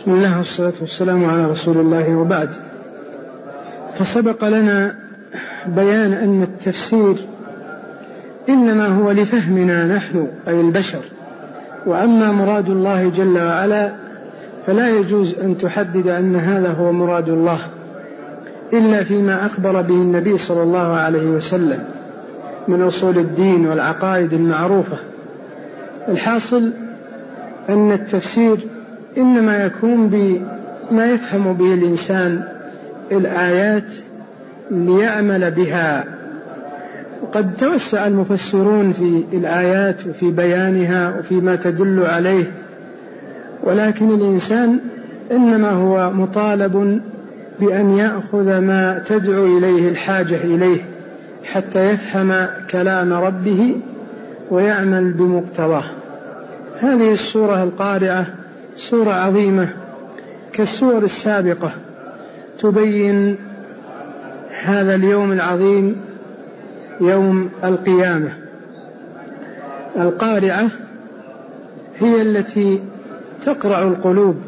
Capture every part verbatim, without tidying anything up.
بسم الله والصلاة والسلام على رسول الله وبعد. فسبق لنا بيان أن التفسير إنما هو لفهمنا نحن أي البشر، وأما مراد الله جل وعلا فلا يجوز أن تحدد أن هذا هو مراد الله إلا فيما أخبر به النبي صلى الله عليه وسلم من أصول الدين والعقائد المعروفة. الحاصل أن التفسير إنما يكون بما يفهم به الإنسان الآيات ليعمل بها. وقد توسع المفسرون في الآيات وفي بيانها وفيما تدل عليه، ولكن الإنسان إنما هو مطالب بأن يأخذ ما تدعو إليه الحاجة إليه حتى يفهم كلام ربه ويعمل بمقتضاه. هذه السورة القارعة سورة عظيمة كالسور السابقة، تبين هذا اليوم العظيم يوم القيامة. القارعة هي التي تقرع القلوب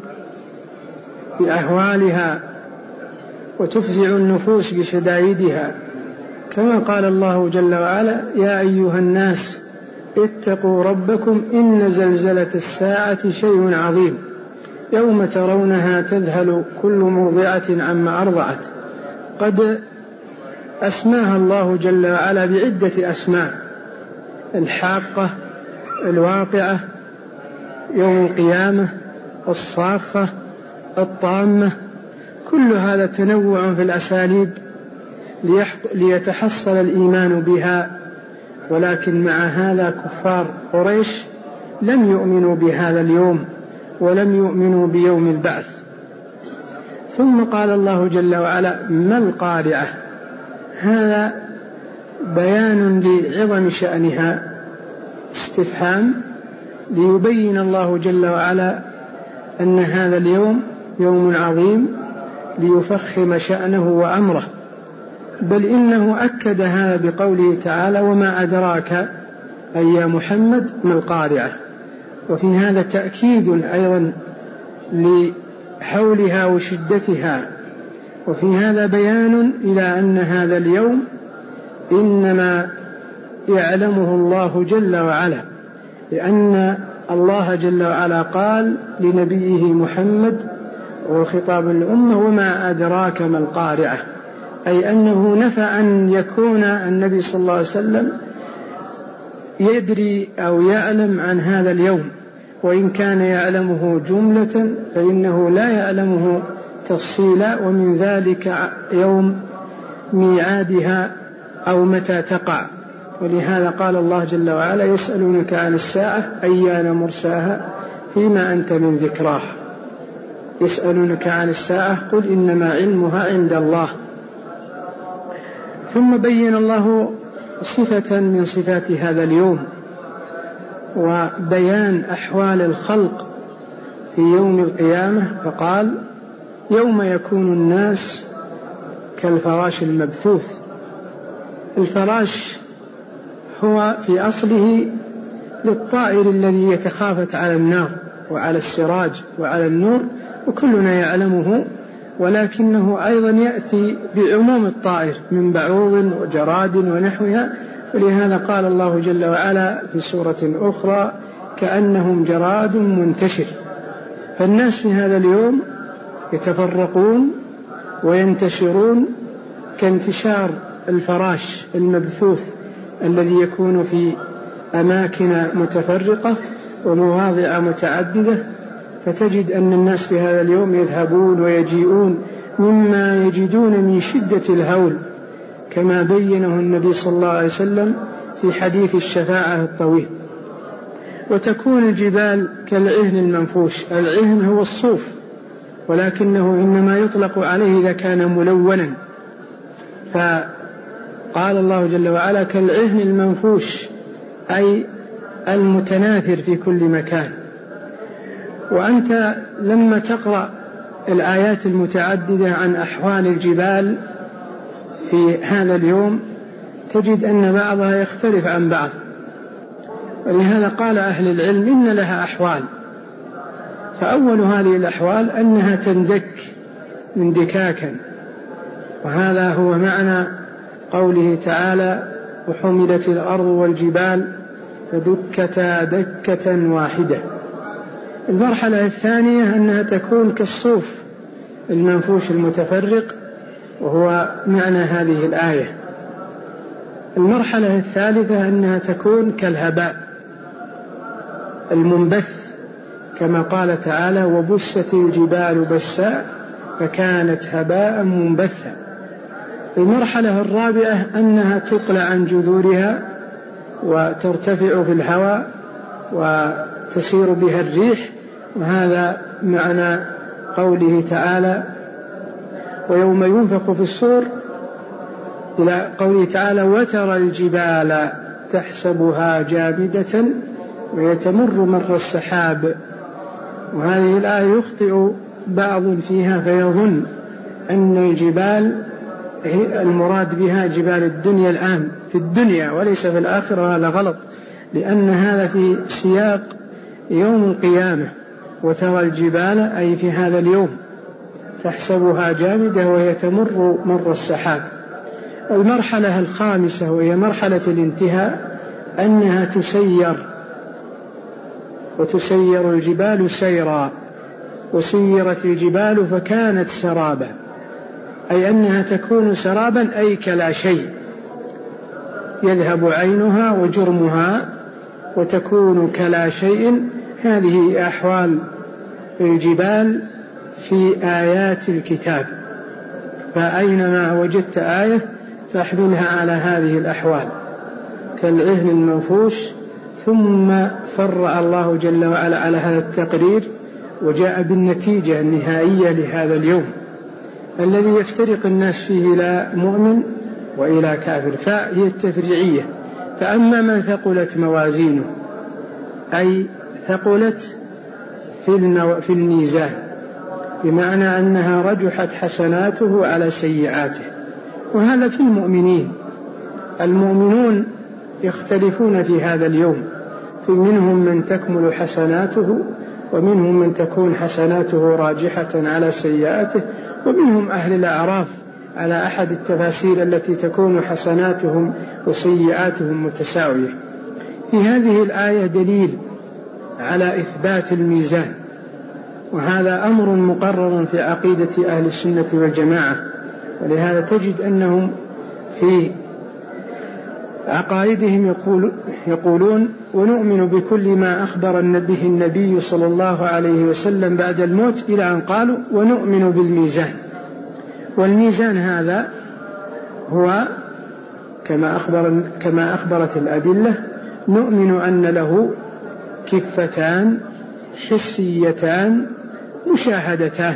بأهوالها وتفزع النفوس بشدائدها، كما قال الله جل وعلا: يا أيها الناس اتقوا ربكم إن زلزلة الساعة شيء عظيم يوم ترونها تذهل كل مرضعة عما أرضعت. قد أسماها الله جل وعلا بعدة أسماء: الحاقة، الواقعة، يوم القيامة، الصاخة، الطامة. كل هذا تنوع في الأساليب ليتحصل الإيمان بها، ولكن مع هذا كفار قريش لم يؤمنوا بهذا اليوم ولم يؤمنوا بيوم البعث. ثم قال الله جل وعلا: ما القارعة؟ هذا بيان لعظم شأنها، استفهام ليبين الله جل وعلا أن هذا اليوم يوم عظيم ليفخم شأنه وأمره. بل إنه أكد هذا بقوله تعالى: وما أدراك أي يا محمد ما القارعة. وفي هذا تأكيد أيضا لحولها وشدتها، وفي هذا بيان إلى أن هذا اليوم إنما يعلمه الله جل وعلا، لأن الله جل وعلا قال لنبيه محمد وخطاب الأمة: وما أدراك ما القارعة، أي أنه نفى أن يكون النبي صلى الله عليه وسلم يدري أو يعلم عن هذا اليوم، وإن كان يعلمه جملة فإنه لا يعلمه تفصيلا، ومن ذلك يوم ميعادها أو متى تقع. ولهذا قال الله جل وعلا: يسألونك عن الساعة أيان مرساها فيما أنت من ذكراها. يسألونك عن الساعة قل إنما علمها عند الله. ثم بين الله صفة من صفات هذا اليوم وبيان أحوال الخلق في يوم القيامة، فقال: يوم يكون الناس كالفراش المبثوث. الفراش هو في أصله للطائر الذي يتخافت على النار وعلى السراج وعلى النور، وكلنا يعلمه، ولكنه أيضا يأتي بعموم الطائر من بعوض وجراد ونحوها. ولهذا قال الله جل وعلا في سورة أخرى: كأنهم جراد منتشر. فالناس في هذا اليوم يتفرقون وينتشرون كانتشار الفراش المبثوث الذي يكون في أماكن متفرقة ومواضع متعددة. فتجد أن الناس في هذا اليوم يذهبون ويجيئون مما يجدون من شدة الهول، كما بينه النبي صلى الله عليه وسلم في حديث الشفاعة الطويل. وتكون الجبال كالعهن المنفوش. العهن هو الصوف، ولكنه إنما يطلق عليه إذا كان ملونا، فقال الله جل وعلا: كالعهن المنفوش، أي المتناثر في كل مكان. وأنت لما تقرأ الآيات المتعددة عن أحوال الجبال في هذا اليوم تجد أن بعضها يختلف عن بعض، ولهذا قال أهل العلم إن لها أحوال. فأول هذه الأحوال أنها تندك اندكاكا، وهذا هو معنى قوله تعالى وحملت الأرض والجبال فدكتا دكة واحدة. المرحلة الثانية أنها تكون كالصوف المنفوش المتفرق، وهو معنى هذه الآية. المرحلة الثالثة أنها تكون كالهباء المنبث، كما قال تعالى وبست الجبال بسا فكانت هباء منبثا. المرحلة الرابعة أنها تقلع عن جذورها وترتفع في الهواء وتسير بها الريح، وهذا معنى قوله تعالى ويوم ينفخ في الصور إلى قوله تعالى وترى الجبال تحسبها جامدة ويتمر مر السحاب. وهذه الآية يخطئ بعض فيها فيظن أن الجبال المراد بها جبال الدنيا الآن في الدنيا وليس في الآخرة. هذا غلط، لأن هذا في سياق يوم القيامة. وترى الجبال أي في هذا اليوم تحسبها جامدة وهي تمر مر السحاب. المرحلة الخامسة وهي مرحلة الانتهاء أنها تسير، وتسير الجبال سيرا، وسيرت الجبال فكانت سرابا، أي أنها تكون سرابا أي كلا شيء يذهب عينها وجرمها وتكون كلا شيء. هذه أحوال الجبال في آيات الكتاب، فأينما وجدت آية فاحملها على هذه الأحوال كالعهن المنفوش. ثم فرع الله جل وعلا على هذا التقرير وجاء بالنتيجة النهائية لهذا اليوم الذي يفترق الناس فيه إلى مؤمن وإلى كافر، فهي التفريعية. فأما من ثقلت موازينه أي ثقلت في الميزان، بمعنى أنها رجحت حسناته على سيئاته، وهذا في المؤمنين. المؤمنون يختلفون في هذا اليوم، فمنهم من تكمل حسناته ومنهم من تكون حسناته راجحة على سيئاته، ومنهم أهل الأعراف على أحد التفاسير التي تكون حسناتهم وسيئاتهم متساوية. في هذه الآية دليل على إثبات الميزان، وهذا أمر مقرر في عقيدة أهل السنة والجماعة. ولهذا تجد أنهم في عقائدهم يقول يقولون ونؤمن بكل ما أخبر به النبي صلى الله عليه وسلم بعد الموت، إلى أن قالوا ونؤمن بالميزان. والميزان هذا هو كما أخبر كما أخبرت الأدلة، نؤمن أن له كفتان حسيتان مشاهدتان.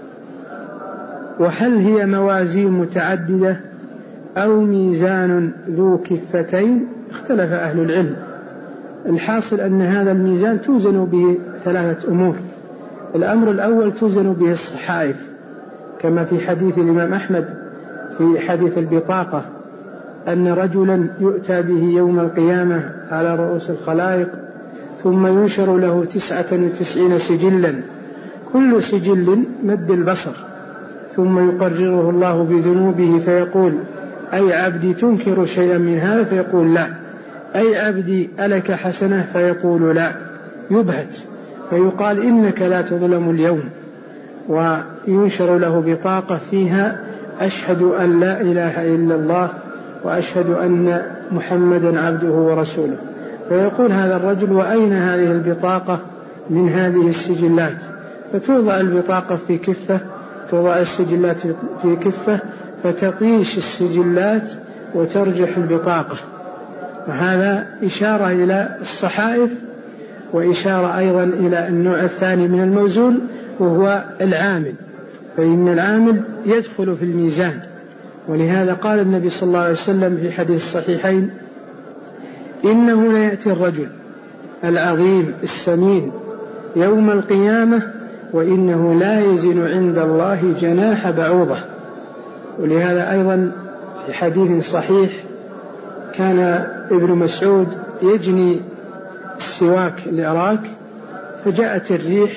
وهل هي موازين متعددة أو ميزان ذو كفتين؟ اختلف أهل العلم. الحاصل أن هذا الميزان توزن به ثلاثة أمور. الأمر الأول توزن به الصحائف، كما في حديث الإمام أحمد في حديث البطاقة أن رجلا يؤتى به يوم القيامة على رؤوس الخلائق ثم ينشر له تسعة وتسعين سجلا كل سجل مد البصر، ثم يقرره الله بذنوبه فيقول أي عبدي تنكر شيئا من هذا؟ فيقول لا. أي عبدي ألك حسنة؟ فيقول لا. يبهت فيقال إنك لا تظلم اليوم، وينشر له بطاقة فيها أشهد أن لا إله إلا الله وأشهد أن محمدا عبده ورسوله. فيقول هذا الرجل وأين هذه البطاقة من هذه السجلات؟ فتوضع البطاقة في كفة، توضع السجلات في كفة، فتطيش السجلات وترجح البطاقة. وهذا إشارة إلى الصحائف، وإشارة أيضا إلى النوع الثاني من الموزون وهو العامل، فإن العامل يدخل في الميزان. ولهذا قال النبي صلى الله عليه وسلم في حديث الصحيحين إنه ليأتي الرجل العظيم السمين يوم القيامة وإنه لا يزن عند الله جناح بعوضة. ولهذا أيضا في حديث صحيح كان ابن مسعود يجني السواك الإراك، فجاءت الريح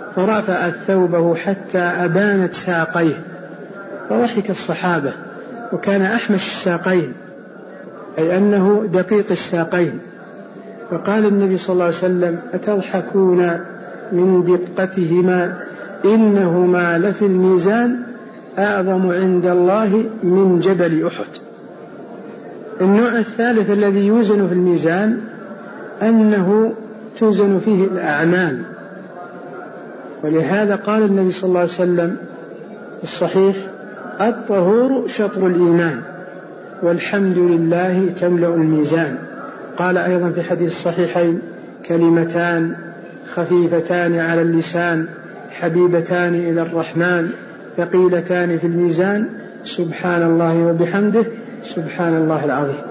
فرفعت ثوبه حتى أبانت ساقيه، فضحك الصحابة، وكان أحمش الساقين أي أنه دقيق الساقين. فقال النبي صلى الله عليه وسلم: أتضحكون من دقتهما؟ إنهما لفي الميزان أعظم عند الله من جبل أحد. النوع الثالث الذي يوزن في الميزان أنه توزن فيه الأعمال، ولهذا قال النبي صلى الله عليه وسلم في الصحيح: الطهور شطر الإيمان والحمد لله تملأ الميزان. قال أيضا في حديث الصحيحين: كلمتان خفيفتان على اللسان حبيبتان إلى الرحمن ثقيلتان في الميزان سبحان الله وبحمده سبحان الله العظيم.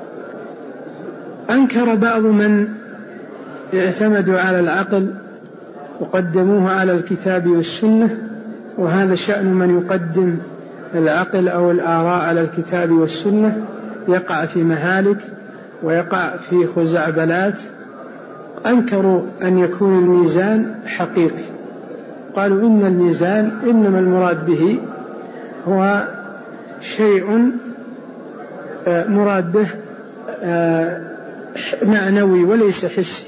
أنكر بعض من اعتمدوا على العقل وقدموه على الكتاب والسنة، وهذا شأن من يقدم العقل أو الآراء على الكتاب والسنة، يقع في مهالك ويقع في خزعبلات. أنكروا أن يكون الميزان حقيقي، قالوا إن الميزان إنما المراد به هو شيء مراد به معنوي وليس حسي.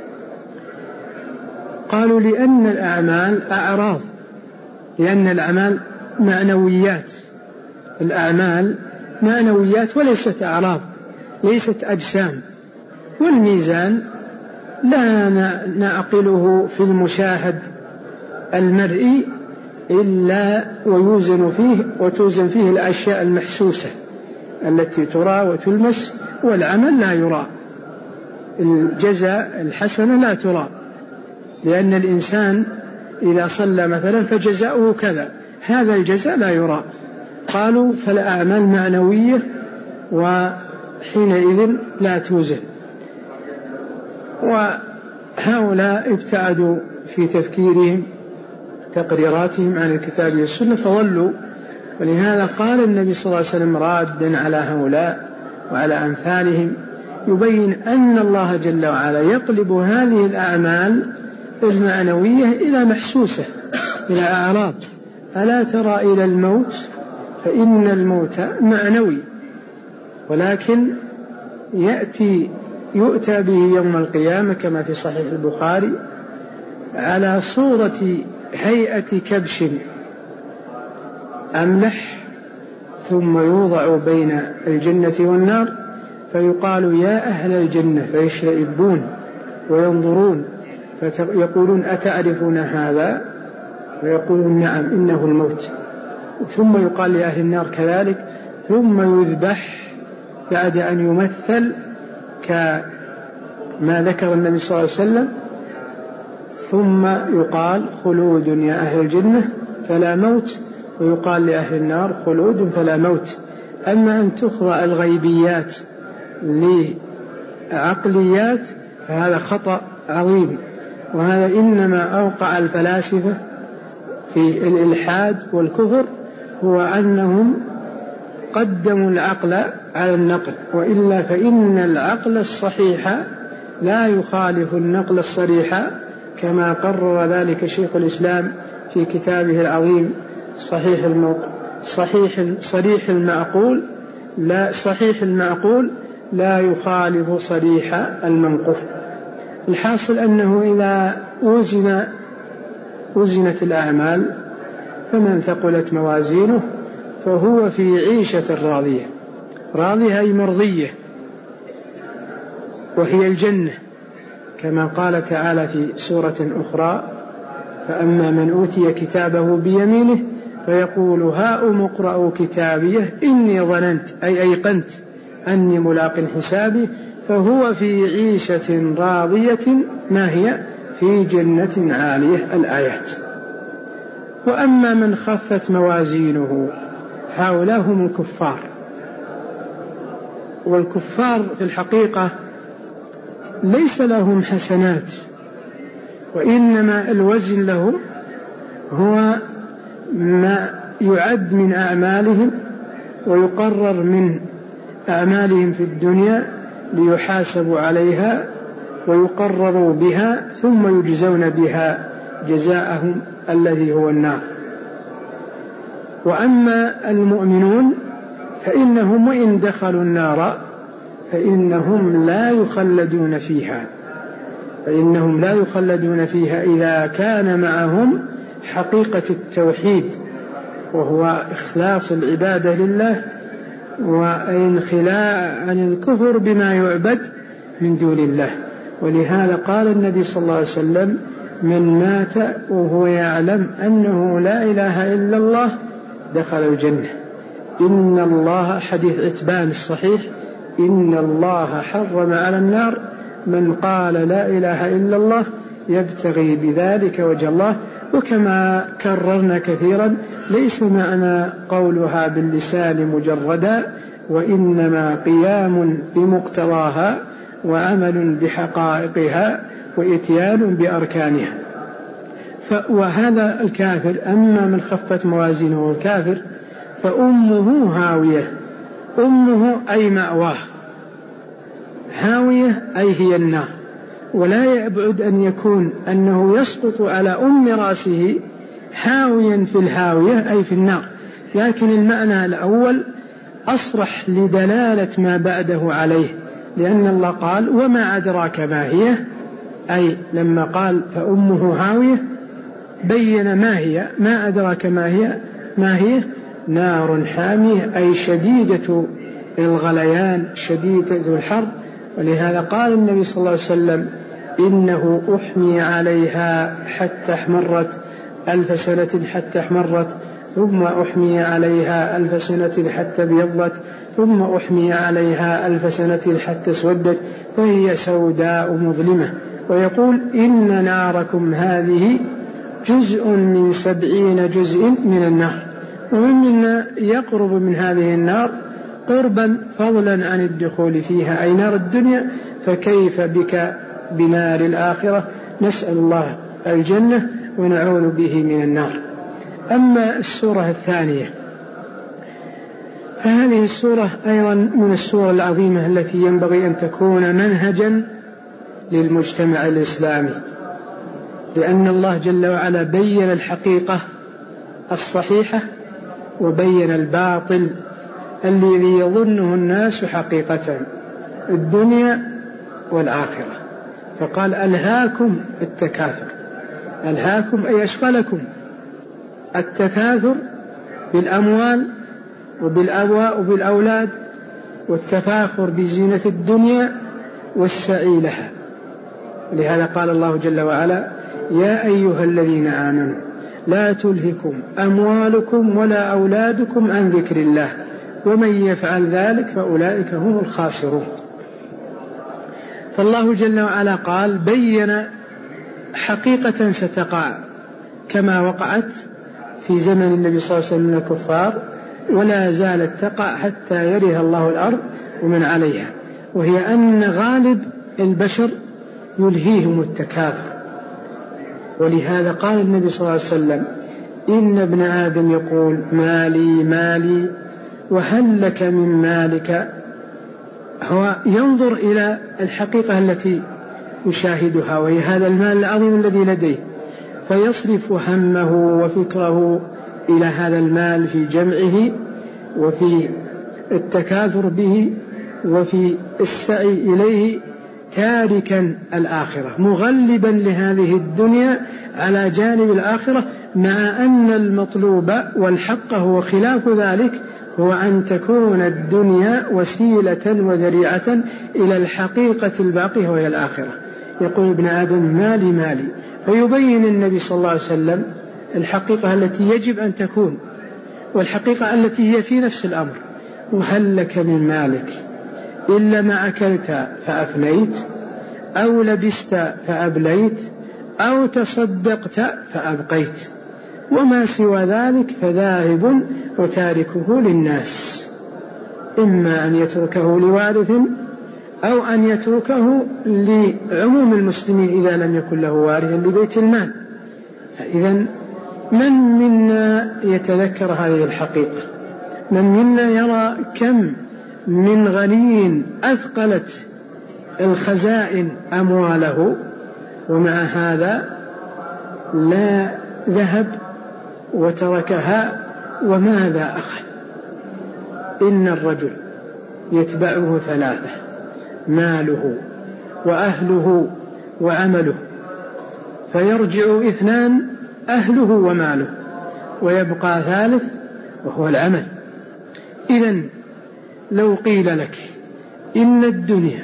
قالوا لأن الأعمال أعراض، لأن الأعمال معنويات، الأعمال معنويات وليست أعراض، ليست أجسام. والميزان لا نعقله في المشاهد المرئي إلا ويوزن فيه وتوزن فيه الأشياء المحسوسة التي ترى وتلمس، والعمل لا يرى. الجزاء الحسنة لا ترى، لأن الإنسان إذا صلى مثلا فجزاؤه كذا، هذا الجزاء لا يرى. قالوا فالأعمال معنوية وحينئذ لا توزن. وهؤلاء ابتعدوا في تفكيرهم تقريراتهم عن الكتاب والسنة فضلوا. ولهذا قال النبي صلى الله عليه وسلم رادا على هؤلاء وعلى أمثالهم، يبين أن الله جل وعلا يقلب هذه الأعمال المعنوية إلى محسوسة، إلى أعراض. ألا ترى إلى الموت فإن الموت معنوي، ولكن يأتي يؤتى به يوم القيامة كما في صحيح البخاري على صورة هيئة كبش أملح، ثم يوضع بين الجنة والنار فيقال يا أهل الجنة، فيشرئبون وينظرون فيقولون أتعرفون هذا؟ ويقولون نعم إنه الموت. ثم يقال لأهل النار كذلك، ثم يذبح بعد أن يمثل كما ذكر النبي صلى الله عليه وسلم، ثم يقال خلود يا أهل الجنة فلا موت، ويقال لأهل النار خلود فلا موت. أما أن تخضع الغيبيات لعقليات فهذا خطأ عظيم، وهذا إنما أوقع الفلاسفة في الإلحاد والكفر، هو أنهم قدموا العقل على النقل، وإلا فإن العقل الصحيح لا يخالف النقل الصريح، كما قرر ذلك شيخ الإسلام في كتابه العظيم صحيح الموقع صحيح صريح المعقول لا صحيح المعقول لا يخالف صريح المنقول. الحاصل أنه إذا وزن وزنت الأعمال فمن ثقلت موازينه فهو في عيشة راضية، راضية أي مرضية، وهي الجنة، كما قال تعالى في سورة أخرى فأما من أوتي كتابه بيمينه فيقول هاؤم اقرءوا كتابيه إني ظننت أي أيقنت أني ملاق حسابي فهو في عيشة راضية ما هي في جنة عالية. الآيات. وأما من خفت موازينه هؤلاء هم الكفار، والكفار في الحقيقة ليس لهم حسنات، وإنما الوزن لهم هو ما يعد من أعمالهم ويقرر من أعمالهم في الدنيا ليحاسبوا عليها ويقرروا بها ثم يجزون بها جزاءهم الذي هو النار. وأما المؤمنون فإنهم وإن دخلوا النار فإنهم لا يخلدون فيها فإنهم لا يخلدون فيها إذا كان معهم حقيقة التوحيد، وهو إخلاص العبادة لله وانخلاء عن الكفر بما يعبد من دون الله. ولهذا قال النبي صلى الله عليه وسلم: من مات وهو يعلم أنه لا إله إلا الله دخل الجنة. إن الله، حديث عتبان الصحيح، إن الله حرم على النار من قال لا إله إلا الله يبتغي بذلك وجه الله. وكما كررنا كثيرا ليس معنى قولها باللسان مجردا، وإنما قيام بمقتضاها وعمل بحقائقها وإتيان بأركانها. وهذا الكافر أما من خفت موازينه الكافر فأمه هاوية. أمه أي مأواه، هاوية أي هي النار. ولا يبعد أن يكون أنه يسقط على أم رأسه هاويا في الهاوية أي في النار، لكن المعنى الأول أصرح لدلالة ما بعده عليه، لأن الله قال: وما أدراك ما هي، أي لما قال فأمه هاوية بين ما هي. ما أدراك ما هي ما هي نار حامية أي شديدة الغليان شديدة الحر. ولهذا قال النبي صلى الله عليه وسلم: إنه أحمي عليها حتى احمرت ألف سنة حتى احمرت، ثم أحمي عليها ألف سنة حتى ابيضت، ثم أحمي عليها ألف سنة حتى اسودت، فهي سوداء مظلمة. ويقول: إن ناركم هذه جزء من سبعين جزء من النار. ومن منا يقرب من هذه النار قربا فضلا عن الدخول فيها، أي نار الدنيا، فكيف بك بنار الآخرة؟ نسأل الله الجنة ونعوذ به من النار. أما السورة الثانية فهذه السورة أيضا من السور العظيمة التي ينبغي أن تكون منهجا للمجتمع الإسلامي، لأن الله جل وعلا بين الحقيقة الصحيحة وبين الباطل الذي يظنه الناس حقيقة، الدنيا والآخرة. فقال: ألهاكم التكاثر. ألهاكم أي أشغلكم التكاثر بالأموال وبالأبواء وبالأولاد، والتفاخر بزينة الدنيا والسعي لها. لهذا قال الله جل وعلا: يا أيها الذين آمنوا لا تلهكم أموالكم ولا أولادكم عن ذكر الله ومن يفعل ذلك فأولئك هم الخاسرون. فالله جل وعلا قال بين حقيقة ستقع كما وقعت في زمن النبي صلى الله عليه وسلم من الكفار، ولا زالت تقع حتى يرث الله الأرض ومن عليها، وهي أن غالب البشر يلهيهم التكاثر. ولهذا قال النبي صلى الله عليه وسلم: إن ابن آدم يقول مالي مالي وهل لك من مالك. هو ينظر إلى الحقيقة التي يشاهدها، وهي هذا المال العظيم الذي لديه، فيصرف همه وفكره إلى هذا المال في جمعه وفي التكاثر به وفي السعي إليه، تاركا الآخرة، مغلبا لهذه الدنيا على جانب الآخرة، مع أن المطلوب والحق هو خلاف ذلك، هو أن تكون الدنيا وسيلة وذريعة إلى الحقيقة الباقية وهي الآخرة. يقول ابن آدم مالي مالي، فيبين النبي صلى الله عليه وسلم الحقيقة التي يجب أن تكون، والحقيقة التي هي في نفس الأمر. وهل لك من مالك إلا ما أكلت فأفنيت، أو لبست فأبليت، أو تصدقت فأبقيت، وما سوى ذلك فذاهب وتاركه للناس، إما أن يتركه لوارث أو أن يتركه لعموم المسلمين إذا لم يكن له وارث لبيت المال. فإذا من منا يتذكر هذه الحقيقة؟ من منا يرى كم من غني أثقلت الخزائن أمواله، ومع هذا لا ذهب وتركها وماذا أخذ؟ إن الرجل يتبعه ثلاثة: ماله وأهله وعمله، فيرجع اثنان: أهله وماله، ويبقى ثالث وهو العمل. إذن لو قيل لك إن الدنيا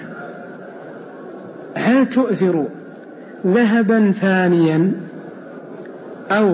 هل تؤثر ذهبا فانيا أو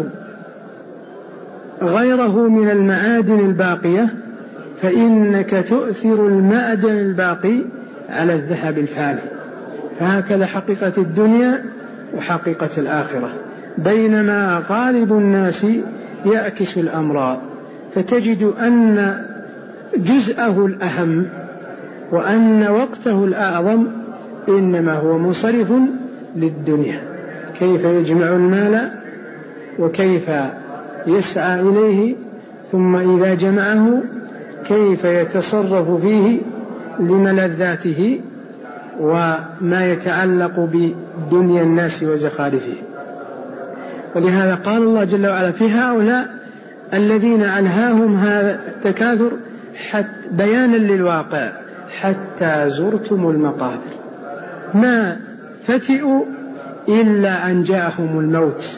غيره من المعادن الباقية، فإنك تؤثر المعدن الباقي على الذهب الفاني. فهكذا حقيقة الدنيا وحقيقة الآخرة، بينما غالب الناس يعكس الأمر، فتجد أن جزءه الأهم وأن وقته الأعظم إنما هو منصرف للدنيا، كيف يجمع المال وكيف يسعى إليه، ثم إذا جمعه كيف يتصرف فيه لملذاته وما يتعلق بدنيا الناس وزخارفه. ولهذا قال الله جل وعلا في هؤلاء الذين ألهاهم هذا التكاثر حتى بيانا للواقع: حتى زرتم المقابر، ما فتئوا إلا أن جاءهم الموت.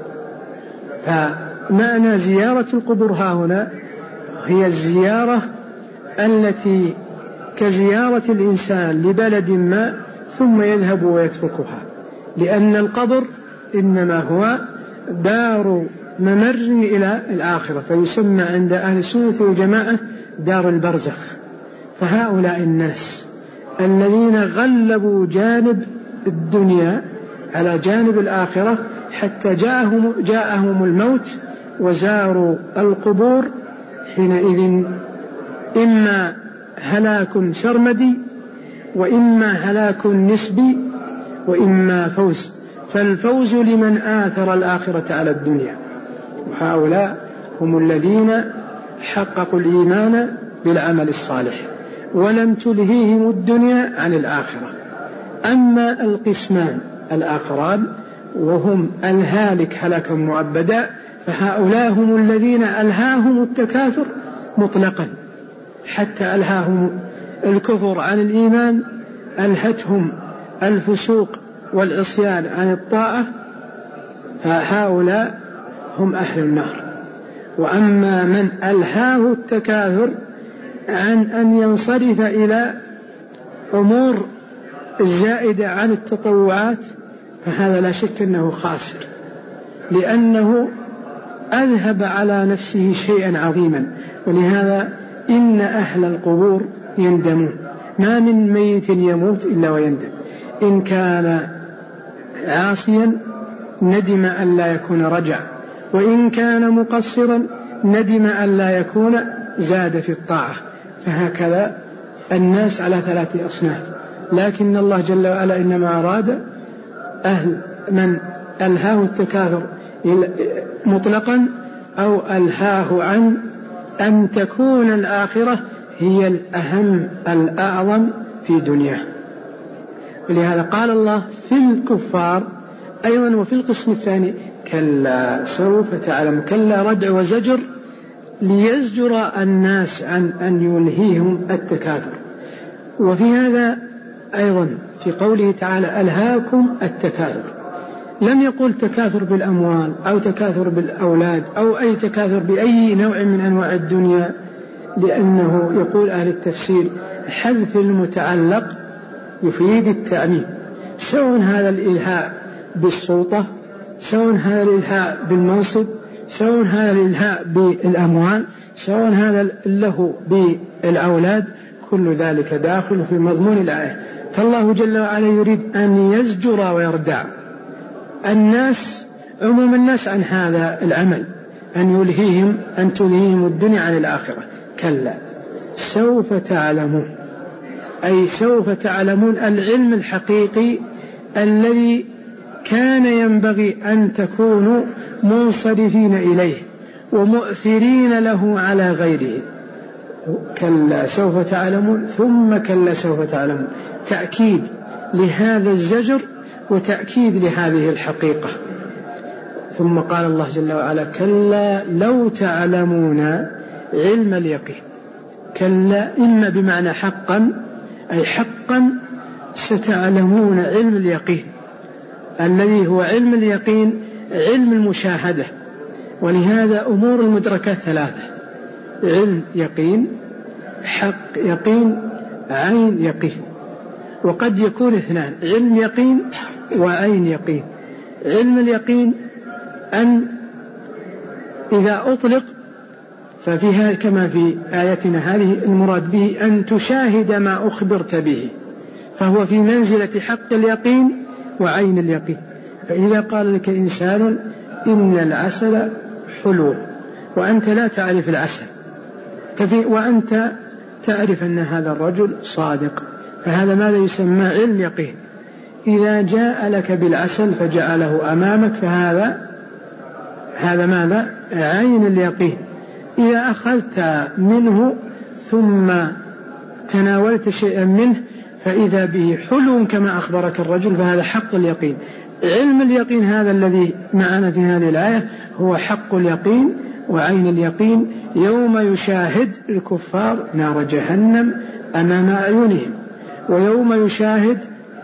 فمعنى زيارة القبور ها هنا هي الزيارة التي كزيارة الإنسان لبلد ما ثم يذهب ويتركها، لأن القبر إنما هو دار ممر إلى الآخرة، فيسمى عند أهل السنة والجماعة دار البرزخ. فهؤلاء الناس الذين غلبوا جانب الدنيا على جانب الآخرة حتى جاءهم, جاءهم الموت وزاروا القبور، حينئذ إما هلاك سرمدي وإما هلاك نسبي وإما فوز، فالفوز لمن آثر الآخرة على الدنيا. وهؤلاء هم الذين حققوا الإيمان بالعمل الصالح ولم تلهيهم الدنيا عن الآخرة. أما القسمان الآخران وهم الهالك هلاكا مؤبدا، فهؤلاء هم الذين ألهاهم التكاثر مطلقا، حتى ألهاهم الكفر عن الإيمان، ألهتهم الفسوق والعصيان عن الطاعة، فهؤلاء هم أهل النار. وأما من ألهاه التكاثر عن أن ينصرف إلى أمور الزائدة عن التطوعات، فهذا لا شك أنه خاسر، لأنه أذهب على نفسه شيئا عظيما. ولهذا إن أهل القبور يندمون، ما من ميت يموت إلا ويندم، إن كان عاصيا ندم أن لا يكون رجع، وإن كان مقصرا ندم أن لا يكون زاد في الطاعة. فهكذا الناس على ثلاث أصناف، لكن الله جل وعلا إنما أراد أهل من ألهاه التكاثر مطلقا أو ألهاه عن أن تكون الآخرة هي الأهم الأعظم في دنياه. ولهذا قال الله في الكفار أيضا وفي القسم الثاني: كلا سوف تعلم. كلا ردع وزجر ليزجر الناس عن أن يلهيهم التكاثر. وفي هذا أيضا في قوله تعالى: ألهاكم التكاثر، لم يقل تكاثر بالأموال أو تكاثر بالأولاد أو أي تكاثر بأي نوع من أنواع الدنيا، لأنه يقول أهل التفسير حذف المتعلق يفيد التعميم، سواء هذا الإلهاء بالسلطة، سواء هذا الإلهاء بالمنصب، سواء هذا الإلهاء بالأموال، سواء هذا له بالأولاد، كل ذلك داخل في مضمون الآية. فالله جل وعلا يريد أن يزجر ويردع الناس، عموم الناس، عن هذا العمل، أن يلهيهم أن تلهيهم الدنيا عن الآخرة. كلا سوف تعلمون، أي سوف تعلمون العلم الحقيقي الذي كان ينبغي أن تكونوا منصرفين إليه ومؤثرين له على غيره. كلا سوف تعلمون ثم كلا سوف تعلمون، تأكيد لهذا الزجر وتأكيد لهذه الحقيقة. ثم قال الله جل وعلا كلا لو تعلمون علم اليقين. كلا إما بمعنى حقا، أي حقا ستعلمون علم اليقين الذي هو علم اليقين، علم المشاهدة. ولهذا أمور المدركات ثلاثة: علم يقين، حق يقين، عين يقين. وقد يكون اثنان: علم يقين وعين يقين. علم اليقين أن إذا أطلق ففيها كما في آيتنا هذه المراد به أن تشاهد ما أخبرت به، فهو في منزلة حق اليقين وعين اليقين. فإذا قال لك إنسان إن العسل حلو وأنت لا تعرف العسل، وأنت تعرف أن هذا الرجل صادق، فهذا ماذا يسمى علم يقين. إذا جاء لك بالعسل فجعله أمامك فهذا هذا ماذا؟ عين اليقين. إذا أخذت منه ثم تناولت شيئا منه فإذا به حلو كما أخبرك الرجل فهذا حق اليقين. علم اليقين هذا الذي معنا في هذه الآية هو حق اليقين وعين اليقين، يوم يشاهد الكفار نار جهنم أمام أعينهم، ويوم يشاهد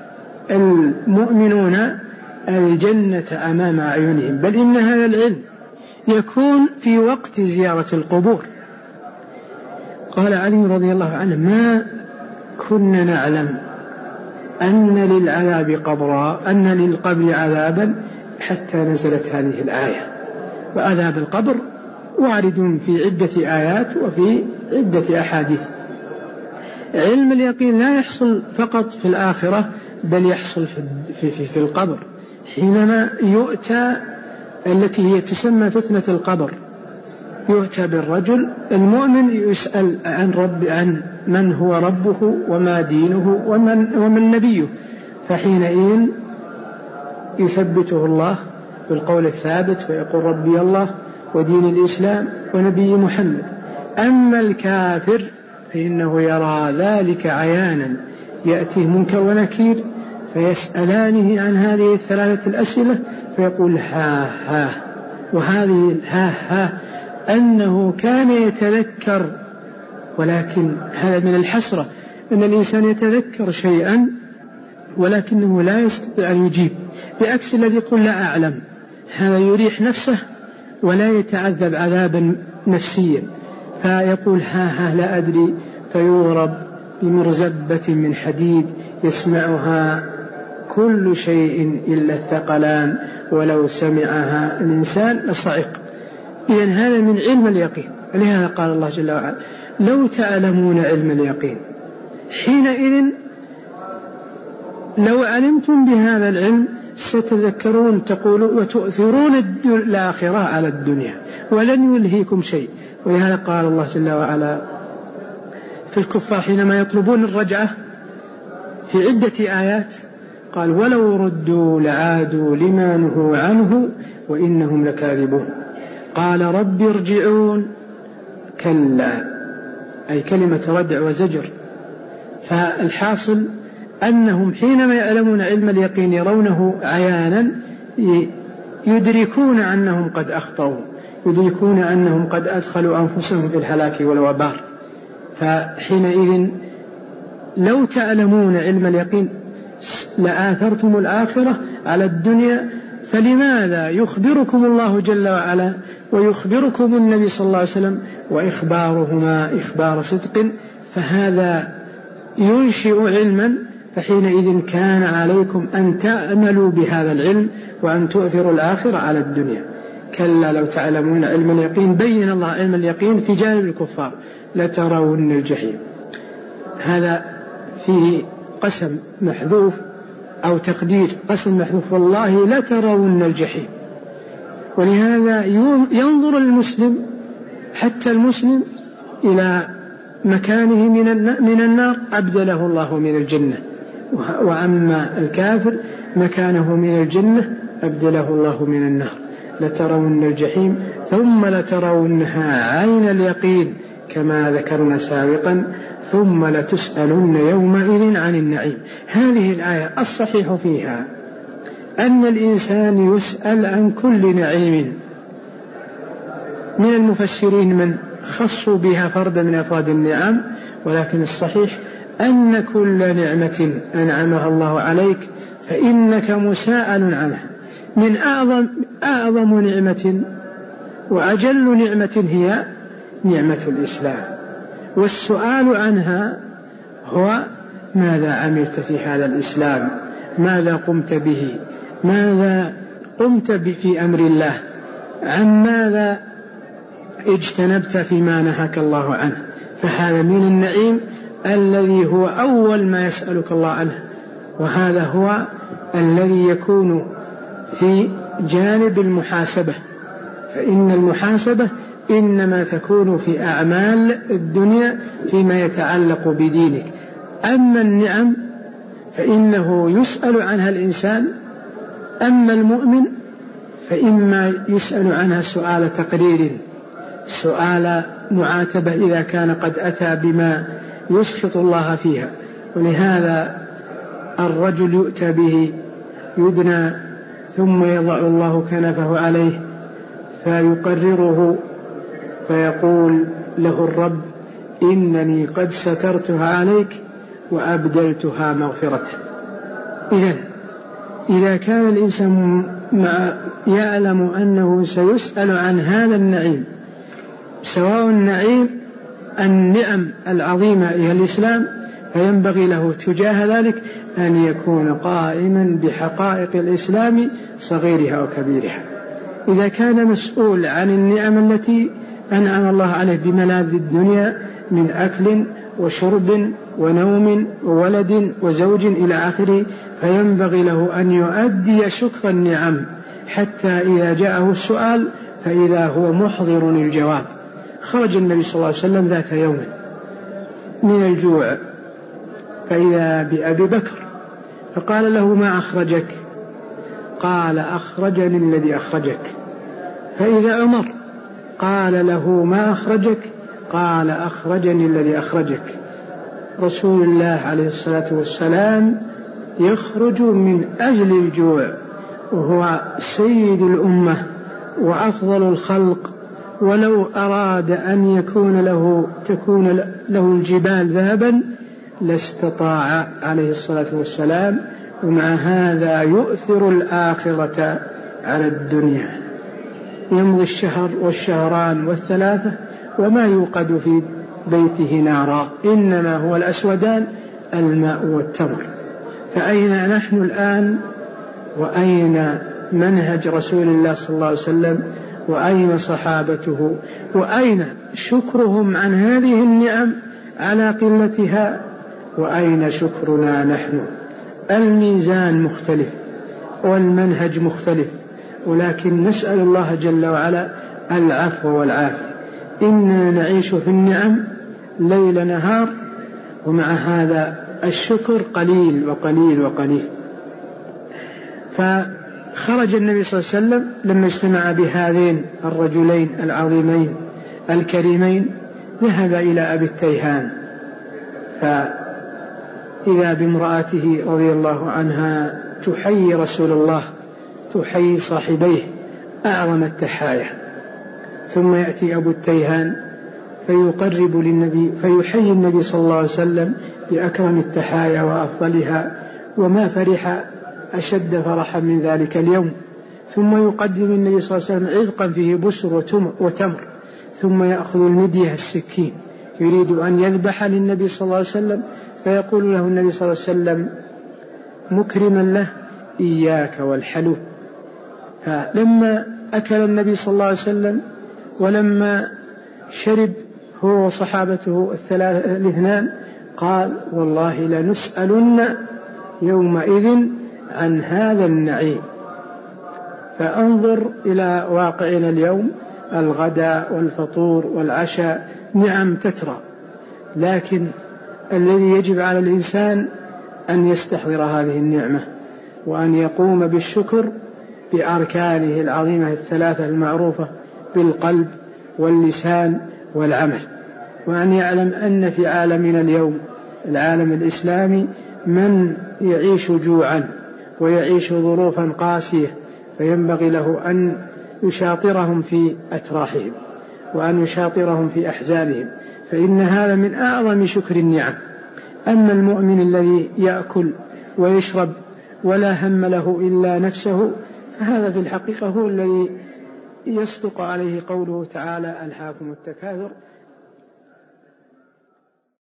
المؤمنون الجنة أمام أعينهم. بل إن هذا العلم يكون في وقت زيارة القبور. قال علي رضي الله عنه ما كنا نعلم أن للعذاب قبرا، أن للقبر عذابا حتى نزلت هذه الآية. وعذاب القبر وارد في عدة آيات وفي عدة أحاديث. علم اليقين لا يحصل فقط في الآخرة بل يحصل في, في, في القبر، حينما يؤتى التي هي تسمى فتنة القبر. يؤتى بالرجل المؤمن يسأل عن رب عن من هو ربه وما دينه ومن, ومن نبيه، فحينئذ يثبته الله بالقول الثابت ويقول ربي الله ودين الإسلام ونبي محمد. أما الكافر فإنه يرى ذلك عيانا، يأتيه منكر ونكير فيسألانه عن هذه الثلاثة الأسئلة فيقول ها ها. وهذه ها ها أنه كان يتذكر، ولكن هذا من الحسرة أن الإنسان يتذكر شيئا ولكنه لا يستطيع أن يجيب، بعكس الذي يقول لا أعلم. هذا يريح نفسه ولا يتعذب عذابا نفسيا، فيقول ها ها لا أدري، فيضرب بمرزبة من حديد يسمعها كل شيء إلا الثقلان ولو سمعها الإنسان لصعق. إذن هذا من علم اليقين. لهذا قال الله جل وعلا لو تعلمون علم اليقين حينئذ لو علمتم بهذا العلم ستذكرون تقولون وتؤثرون الآخرة على الدنيا ولن يلهيكم شيء. ولهذا قال الله جل وعلا في الكفار حينما يطلبون الرجعة في عدة آيات قال ولو ردوا لعادوا لما نهوا عنه وإنهم لكاذبون. قال رب ارجعون كلا، أي كلمة ردع وزجر. فالحاصل أنهم حينما يعلمون علم اليقين يرونه عيانا يدركون أنهم قد أخطأوا، يدركون أنهم قد أدخلوا أنفسهم في الهلاك والوبار. فحينئذ لو تعلمون علم اليقين لآثرتم الآخرة على الدنيا. فلماذا يخبركم الله جل وعلا ويخبركم النبي صلى الله عليه وسلم وإخبارهما إخبار صدق؟ فهذا ينشئ علما، فحينئذ كان عليكم أن تعملوا بهذا العلم وأن تؤثروا الآخرة على الدنيا. كلا لو تعلمون علم اليقين. بين الله علم اليقين في جانب الكفار لترون الجحيم. هذا فيه قسم محذوف أو تقدير قسم محذوف، والله لترون الجحيم. ولهذا ينظر المسلم حتى المسلم إلى مكانه من النار أبدله الله من الجنة، وأما الكافر مكانه من الجنة أبدله الله من النار. لترون الجحيم ثم لترونها عين اليقين كما ذكرنا سابقا ثم لتسألن يومئذ عن النعيم. هذه الآية الصحيح فيها أن الإنسان يسأل عن كل نعيم. من المفسرين من خصوا بها فردا من أفراد النعم، ولكن الصحيح أن كل نعمة أنعمها الله عليك فإنك مساءل عنها. من أعظم, أعظم نعمة وأجل نعمة هي نعمة الإسلام، والسؤال عنها هو ماذا عملت في هذا الإسلام، ماذا قمت به، ماذا قمت في أمر الله، عن ماذا اجتنبت فيما نهاك الله عنه. فهذا من النعيم الذي هو أول ما يسألك الله عنه، وهذا هو الذي يكون في جانب المحاسبة، فإن المحاسبة إنما تكون في أعمال الدنيا فيما يتعلق بدينك. أما النعم فإنه يسأل عنها الإنسان، أما المؤمن فإما يسأل عنها سؤال تقرير، سؤال معاتبة إذا كان قد أتى بما يسخط الله فيها. ولهذا الرجل يؤتى به يدنى ثم يضع الله كنفه عليه فيقرره فيقول له الرب إنني قد سترتها عليك وأبدلتها مغفرة. إذن إذا كان الإنسان مع يعلم أنه سيسأل عن هذا النعيم، سواء النعيم النعم العظيمة إلى الإسلام، فينبغي له تجاه ذلك أن يكون قائما بحقائق الإسلام صغيرها وكبيرها. إذا كان مسؤول عن النعم التي أنعم الله عليه بملاذ الدنيا من أكل وشرب ونوم وولد وزوج إلى آخره، فينبغي له أن يؤدي شكر النعم حتى إذا جاءه السؤال فإذا هو محضر الجواب. خرج النبي صلى الله عليه وسلم ذات يوم من الجوع فإذا بأبي بكر فقال له ما أخرجك؟ قال أخرجني الذي أخرجك. فإذا عمر قال له ما أخرجك؟ قال أخرجني الذي أخرجك. رسول الله عليه الصلاة والسلام يخرج من أجل الجوع، وهو سيد الأمة وأفضل الخلق، ولو أراد أن يكون له تكون له الجبال ذهبا لاستطاع عليه الصلاة والسلام، ومع هذا يؤثر الآخرة على الدنيا. يمضي الشهر والشهران والثلاثة وما يوقد في بيته نارا، إنما هو الأسودان الماء والتمر. فأين نحن الآن؟ وأين منهج رسول الله صلى الله عليه وسلم؟ وأين صحابته؟ وأين شكرهم عن هذه النعم على قلتها؟ وأين شكرنا نحن؟ الميزان مختلف والمنهج مختلف، ولكن نسأل الله جل وعلا العفو والعافية. إننا نعيش في النعم ليل نهار، ومع هذا الشكر قليل وقليل وقليل. فخرج النبي صلى الله عليه وسلم لما اجتمع بهذين الرجلين العظيمين الكريمين، ذهب إلى أبي التيهان فإذا بامرأته رضي الله عنها تحيي رسول الله، تحيي صاحبيه أعظم التحايا. ثم يأتي أبو التيهان فيقرب للنبي فيحيي النبي صلى الله عليه وسلم بأكرم التحايا وأفضلها، وما فرح أشد فرحا من ذلك اليوم. ثم يقدم النبي صلى الله عليه وسلم عذقا فيه بسر وتمر، ثم يأخذ المدية السكين يريد أن يذبح للنبي صلى الله عليه وسلم، فيقول له النبي صلى الله عليه وسلم مكرما له إياك والحلو. فلما أكل النبي صلى الله عليه وسلم ولما شرب هو وصحابته الثلاثة الاثنان، قال والله لنسألن يومئذ عن هذا النعيم. فانظر إلى واقعنا اليوم، الغداء والفطور والعشاء نعم تترى، لكن الذي يجب على الإنسان أن يستحضر هذه النعمة وأن يقوم بالشكر بأركانه العظيمة الثلاثة المعروفة بالقلب واللسان والعمل، وأن يعلم أن في عالمنا اليوم العالم الإسلامي من يعيش جوعا ويعيش ظروفا قاسية، فينبغي له أن يشاطرهم في أتراحهم وأن يشاطرهم في أحزانهم، فإن هذا من أعظم شكر النعم. أما المؤمن الذي يأكل ويشرب ولا هم له إلا نفسه، فهذا في الحقيقة هو الذي يصدق عليه قوله تعالى: ألهاكم التكاثر